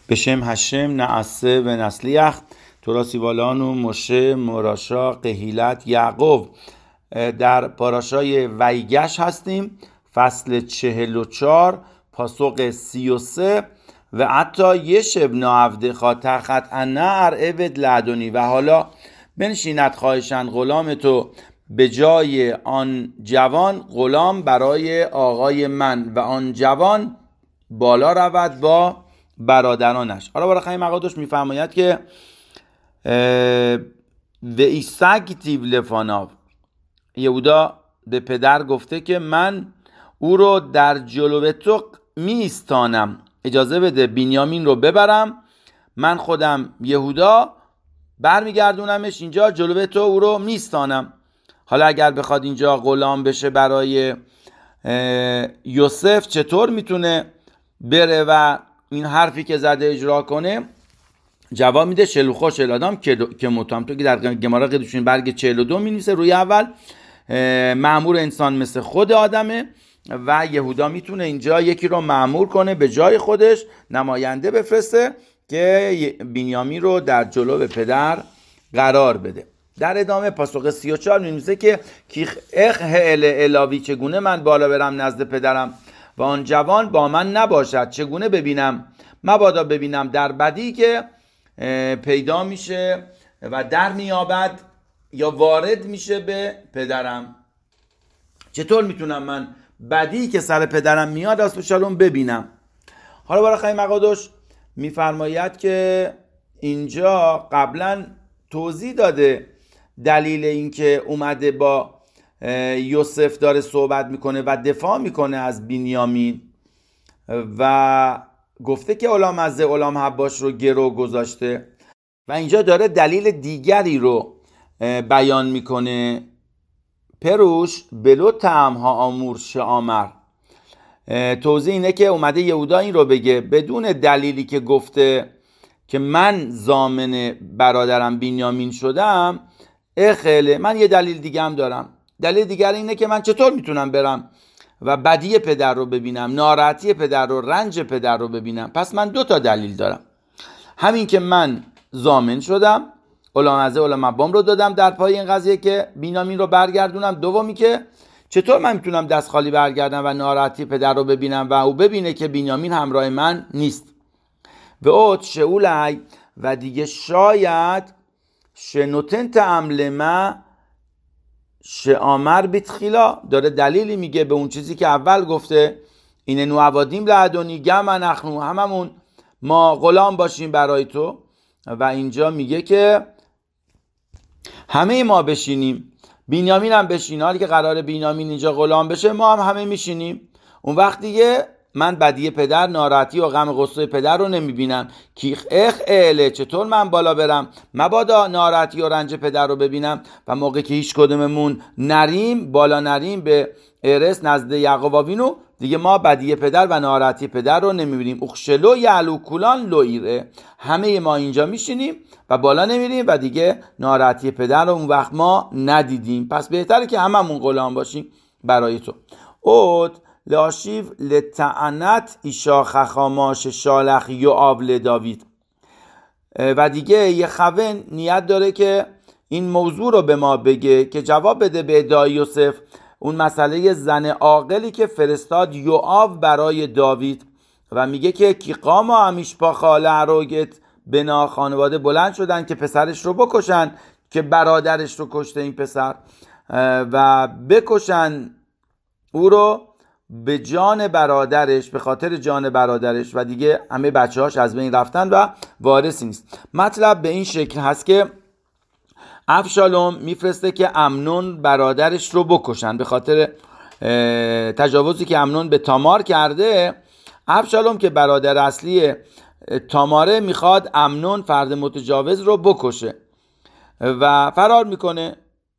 בשם هشم نعسه و نسلیخ توراسیوالان و مشه مراشا قهیلت یعقوب. در پاراشای ویگش هستیم، فصل 44 پاسق 33 و حتی یشب نعبد خاطخت انر عبد لدنی و حالا بنشیند خواهشن غلام تو به جای آن جوان غلام برای آقای من و آن جوان بالا رود با برادرانش. حالا برای خیلی مقادش میفرماید که و ایساگتیو لفاناو، یهودا به پدر گفته که من او رو در جلو تو میستانم، اجازه بده بنیامین رو ببرم، من خودم یهودا برمیگردونمش اینجا جلو تو، او رو میستانم. حالا اگر بخواد اینجا غلام بشه برای یوسف چطور میتونه بره و این حرفی که زده اجرا کنه؟ جواب میده شلوخو شلادام که متهم تو که در گمارا قدوشین برگ 42 می‌نویسه روی اول مأمور انسان مثل خود آدمه و یهودا میتونه اینجا یکی رو مأمور کنه به جای خودش، نماینده بفرسته که بنیامین رو در جلو به پدر قرار بده. در ادامه پاسخ 34 می‌نویسه که کیخ اخ الاوی، چگونه من بالا برم نزد پدرم و آن جوان با من نباشد، چگونه ببینم؟ مبادا ببینم در بدی که پیدا میشه و در میابد یا وارد میشه به پدرم. چطور میتونم من بدی که سر پدرم میاد از شالوم ببینم؟ حالا برای خیلی مقادش میفرماید که اینجا قبلا توضیح داده دلیل این که اومده با یوسف داره صحبت میکنه و دفاع میکنه از بنیامین و گفته که علام از علام حباش رو گرو گذاشته و اینجا داره دلیل دیگری رو بیان میکنه. پروش بلو تعمها آمور شامر، توضیح اینه که اومده یهودا این رو بگه بدون دلیلی که گفته که من ضامن برادرم بنیامین شدم، اخله من یه دلیل دیگه هم دارم. دلیل دیگر اینه که من چطور میتونم برم و بدی پدر رو ببینم، ناراحتی پدر رو، رنج پدر رو ببینم؟ پس من 2 تا دلیل دارم. همین که من ضامن شدم، علامزه علامبام رو دادم در پای این قضیه که بنیامین رو برگردونم. دومی که چطور من میتونم دست خالی برگردم و ناراحتی پدر رو ببینم و او ببینه که بنیامین همراه من نیست. و اوت شئولای، و دیگه شاید شنوتن تعمل ما شامر بیتخیلا، داره دلیلی میگه به اون چیزی که اول گفته اینه نو عوادیم لعدونی گم نخنو، هممون ما غلام باشیم برای تو، و اینجا میگه که همه ما بشینیم، بنیامین هم بشینه، حالی که قراره بنیامین اینجا غلام بشه ما هم همه میشینیم. اون وقت دیگه من بدی پدر، ناراحتی و غم غصه پدر رو نمیبینم. کیخ اخ اله، چطور من بالا برم مبادا ناراحتی و رنج پدر رو ببینم؟ و موقع که هیچ کدوممون نریم بالا نریم به ارث نزد یعقوب آوینو، دیگه ما بدی پدر و ناراحتی پدر رو نمیبینیم. اخشلو یعلو کولان لویره، همه ما اینجا میشینیم و بالا نمیریم و دیگه ناراحتی پدر رو اون وقت ما ندیدیم. پس بهتره که هممون غلام باشیم برای تو. اوت لاشیو لطعنت ایشا خخاماش شالخ یوآب لداوید، و دیگه یه خون نیت داره که این موضوع رو به ما بگه که جواب بده به ادعای یوسف، اون مسئله زن عاقلی که فرستاد یوآب برای داوید و میگه که کی قام همیش پا خاله عروگت بنا، خانواده بلند شدن که پسرش رو بکشن که برادرش رو کشته این پسر و بکشن او رو به جان برادرش، به خاطر جان برادرش، و دیگه همه بچه‌هاش از بین رفتن و وارثی نیست. مطلب به این شکل هست که ابشالوم میفرسته که امنون برادرش رو بکشن به خاطر تجاوزی که امنون به تامار کرده. ابشالوم که برادر اصلی تاماره میخواد امنون فرد متجاوز رو بکشه و فرار میکنه.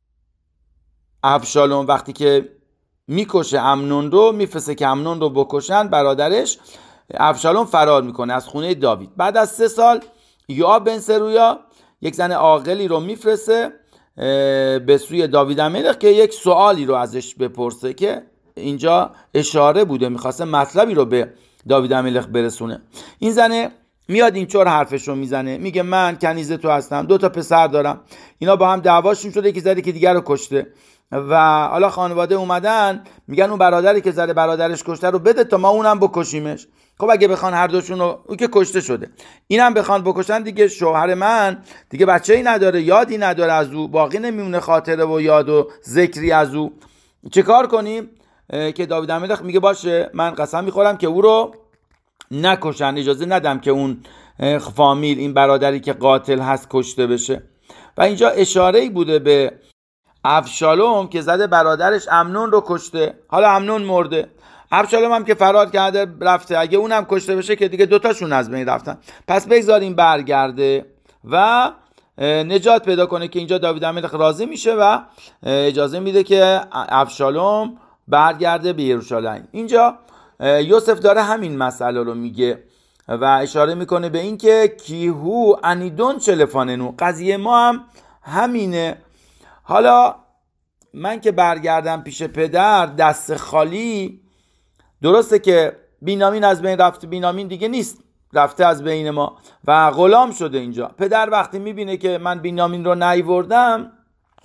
ابشالوم وقتی که میکشه امنون رو، میفرسته که امنون رو بکشن برادرش، ابشالوم فرار میکنه از خونه داوید. بعد از 3 سال یوآب بن سرویا یک زن عاقلی رو میفرسته به سوی داوید ملک که یک سوالی رو ازش بپرسه، که اینجا اشاره بوده میخواسته مطلبی رو به داوید ملک برسونه. این زن میاد اینطور حرفشو میزنه، میگه من کنیز تو هستم، 2 پسر دارم، اینا با هم دعواشون شده، یکی زده که دیگر رو کشته و حالا خانواده اومدن میگن اون برادری که زده برادرش کشته رو بده تا ما اونم بکشیمش. خب اگه بخوان هر دوشون رو، او که کشته شده، اینم بخوان بکشن، دیگه شوهر من دیگه بچه‌ای نداره، یادی نداره از او، باقی نمیمونه خاطره و یاد و ذکری از او. چه کار کنیم؟ که داوود الملک میگه باشه، من قسم میخورم که او رو نکشن، اجازه ندم که اون فامیل، این برادری که قاتل هست کشته بشه. و اینجا اشاره‌ای بوده به ابشالوم که زده برادرش امنون رو کشته، حالا امنون مرده، ابشالوم هم که فرار کرده رفته، اگه اونم کشته بشه که دیگه 2 از بین رفتن، پس بگذاریم برگرده و نجات پیدا کنه. که اینجا داوود الملک راضی میشه و اجازه میده که ابشالوم برگرده به یروشالیم. اینجا یوسف داره همین مسئله رو میگه و اشاره میکنه به این که کیهو انیدون چلفاننو، قضیه ما هم همینه. حالا من که برگردم پیش پدر دست خالی، درسته که بینیامین از بین رفته، بینیامین دیگه نیست، رفته از بین ما و غلام شده. اینجا پدر وقتی میبینه که من بینیامین رو نیوردم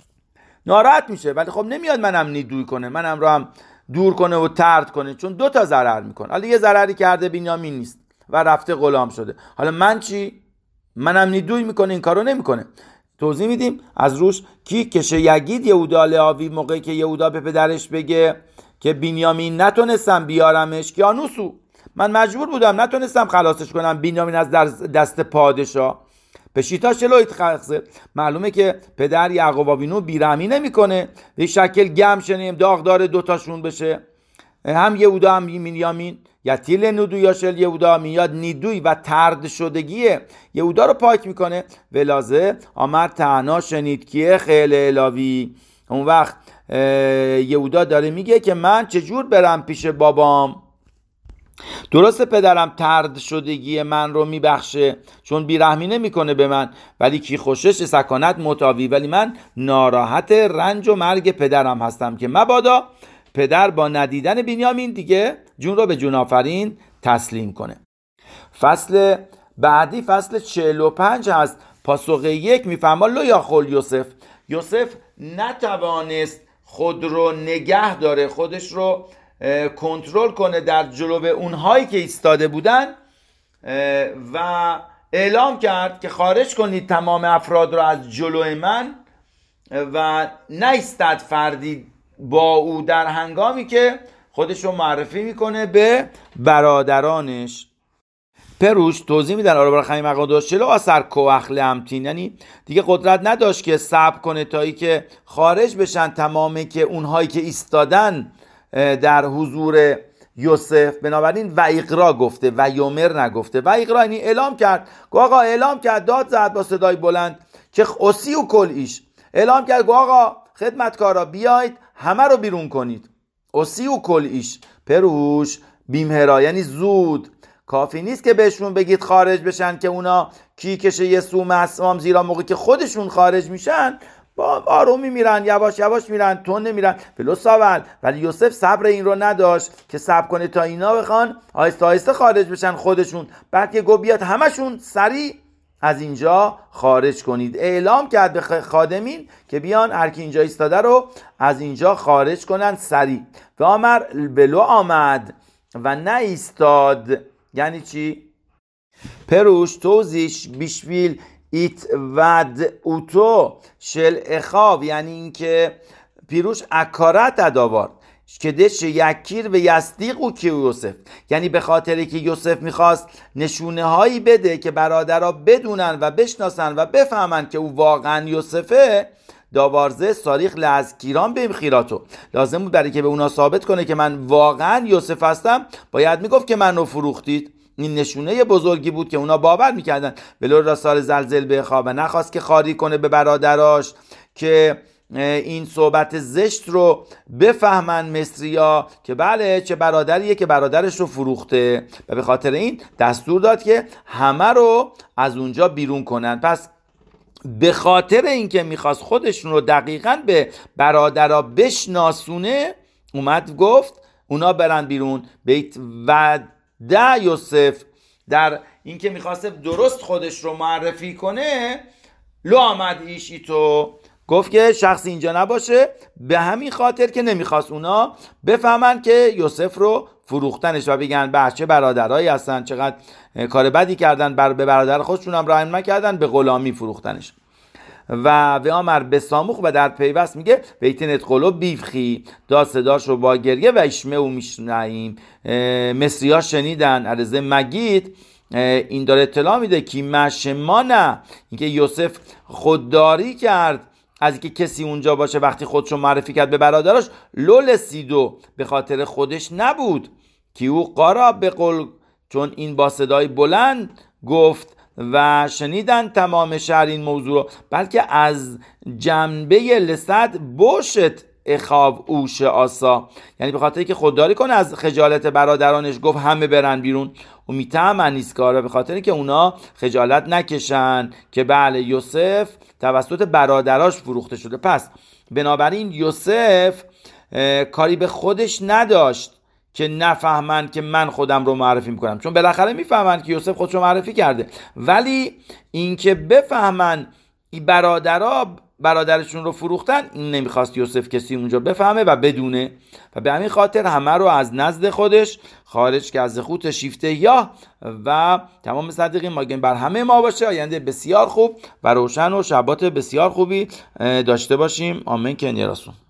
ناراحت میشه، ولی خب نمیاد منم نیدوی کنه، منم رو هم دور کنه و طرد کنه، چون 2 ضرر میکنه. حالا یه ضرری کرده، بینیامین نیست و رفته غلام شده، حالا من چی؟ منم نیدوی میکنه، این کارو نمیکنه. توضیح میدیم از روش کی کشه یگید یهودا لعاوی، موقعی که یهودا به پدرش بگه که بینیامین نتونستم بیارمش که آنوسو، من مجبور بودم، نتونستم خلاصش کنم بینیامین از دست پادشاه، به شیطا شلویت خخصه. معلومه که پدر یعقوب آوینو بیرحمی نمیکنه، به شکل گم شنیم داغدار 2 بشه، هم یهودا هم بینیامین. یتیل ندویا شل یهودا، میاد نیدوی و طرد شدگی یهودا رو پاک میکنه. ولازه آمر تهنا شنید کیه خیل الاوی، اون وقت یهودا داره میگه که من چجور برم پیش بابام؟ درسته پدرم طرد شدگی من رو میبخشه چون بیرحمی نمیکنه به من، ولی کی خوشش سکانت متاوی، ولی من ناراحت رنج و مرگ پدرم هستم که مبادا پدر با ندیدن بینیامین دیگه جون رو به جون آفرین تسلیم کنه. فصل بعدی فصل 45 هست. پاسخ 1 میفهمه لو یا خول یوسف نتوانست خود رو نگه داره، خودش رو کنترل کنه در جلو اونهایی که ایستاده بودن و اعلام کرد که خارج کنید تمام افراد رو از جلو من و نایستد فردی با او در هنگامی که خودش رو معرفی میکنه به برادرانش. پروش توضیح میدن آره برخمی مقاداش چلو اثر کوخل امتین، یعنی دیگه قدرت نداشت که صبر کنه تا ای که خارج بشن تمامی که اونهایی که ایستادن در حضور یوسف. بنابراین و اقرا گفته و یومر نگفته. و اقرا یعنی اعلام کرد، آقا اعلام کرد، داد زد با صدای بلند که اسی و کل ایش، اعلام کرد آقا خدمتکارا بیاید همه رو بیرون کنید. اسی و کل ایش پروش بیمهرا یعنی زود، کافی نیست که بهشون بگید خارج بشن که اونا کی کشه یه سوم اسمام، زیرا موقعی که خودشون خارج میشن با آرومی میرن، یواش یواش میرن، تون نمیرن. بلو ساول، ولی یوسف صبر این رو نداشت که صبر کنه تا اینا بخوان آهسته آهسته خارج بشن خودشون، بعد که گفت بیاد همشون سریع از اینجا خارج کنید. اعلام کرد به خادمین که بیان هر کی اینجا ایستاده رو از اینجا خارج کنن سریع. و آمر بلو آمد و نه ایستاد، یعنی چی؟ پروش توزیش بیشویل ایت ود اوتو شل اخاو، یعنی این که پیروش اکارت اداوار که دش یکیر و یصدیق او که یوسف، یعنی به خاطری که یوسف میخواست نشونه هایی بده که برادرها بدونن و بشناسن و بفهمن که او واقعا یوسفه، داوارزه ساریخ لازکیران به خیراتو، لازم بود برای که به اونا ثابت کنه که من واقعا یوسف هستم باید میگفت که من رو فروختید. این نشونه بزرگی بود که اونا باور میکردن. ولو رسال زلزل به خواب، نخواست که خاری کنه به برادراش که این صحبت زشت رو بفهمن مصریا که بله چه برادریه که برادرش رو فروخته، و به خاطر این دستور داد که همه رو از اونجا بیرون کنن. پس به خاطر اینکه میخواست خودشون رو دقیقاً به برادرها بشناسونه اومد گفت اونا برن بیرون. بیت و ده یوسف در اینکه میخواسته درست خودش رو معرفی کنه، لو آمد ایش ایتو، گفت که شخصی اینجا نباشه، به همین خاطر که نمیخواست اونا بفهمن که یوسف رو فروختنش و بگن بچه برادرایی هستن، چقدر کار بدی کردن، به برادر خودشون هم رحم نکردن، به غلامی فروختنش. و آمر به ساموخ و در پیوست میگه ویتنت قلو بیفخی، داد صداش رو با گریه و اشمه و میشنعیم، مصری ها شنیدن. عرضه مگید این داره اطلاع میده که مشمانه، اینکه یوسف خودداری کرد از اینکه کسی اونجا باشه وقتی خودشو معرفی کرد به برادراش، لول سیدو، به خاطر خودش نبود که او قارا به قول، چون این با صدای بلند گفت و شنیدن تمام شهر این موضوع، بلکه از جنبه لسد بوشت اخاب اوش آسا، یعنی به خاطر که خودداری کنه از خجالت برادرانش گفت همه برن بیرون و میتهم نیسکار، به خاطر که اونا خجالت نکشن که بله یوسف توسط برادراش فروخته شده. پس بنابراین یوسف کاری به خودش نداشت که نفهمن که من خودم رو معرفی میکنم، چون بالاخره میفهمن که یوسف خودش رو معرفی کرده، ولی اینکه بفهمن این برادرشون رو فروختن، این نمیخواست یوسف کسی اونجا بفهمه و بدونه، و به همین خاطر همه رو از نزد خودش خارج که از خود شیفته یا و تمام صدیقین ماگن بر همه ما باشه. آینده بسیار خوب و روشن و شبات بسیار خوبی داشته باشیم. آمین که نیراسون.